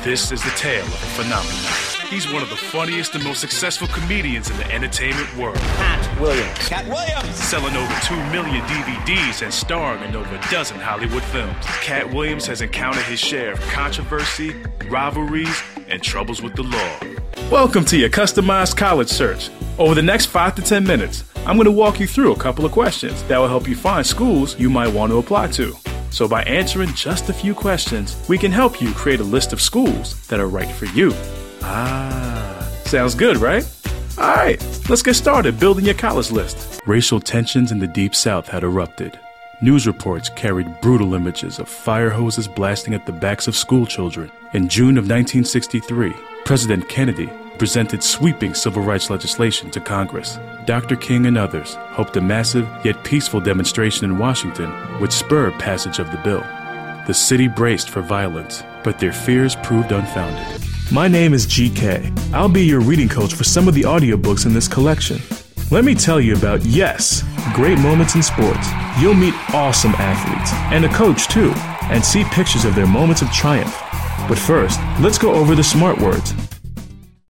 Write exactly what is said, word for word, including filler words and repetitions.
This is the tale of a phenomenon. He's one of the funniest and most successful comedians in the entertainment world. Cat Williams. Cat Williams! Selling over two million D V Ds and starring in over a dozen Hollywood films. Cat Williams has encountered his share of controversy, rivalries, and troubles with the law. Welcome to your customized college search. Over the next five to ten minutes, I'm going to walk you through a couple of questions that will help you find schools you might want to apply to. So by answering just a few questions, we can help you create a list of schools that are right for you. Ah, sounds good, right? All right, let's get started building your college list. Racial tensions in the Deep South had erupted. News reports carried brutal images of fire hoses blasting at the backs of school children. In June of nineteen sixty-three, President Kennedy presented sweeping civil rights legislation to Congress. Doctor King and others hoped a massive yet peaceful demonstration in Washington would spur passage of the bill. The city braced for violence, but their fears proved unfounded. My name is G K. I'll be your reading coach for some of the audiobooks in this collection. Let me tell you about, yes, great moments in sports. You'll meet awesome athletes, and a coach too, and see pictures of their moments of triumph. But first, let's go over the smart words.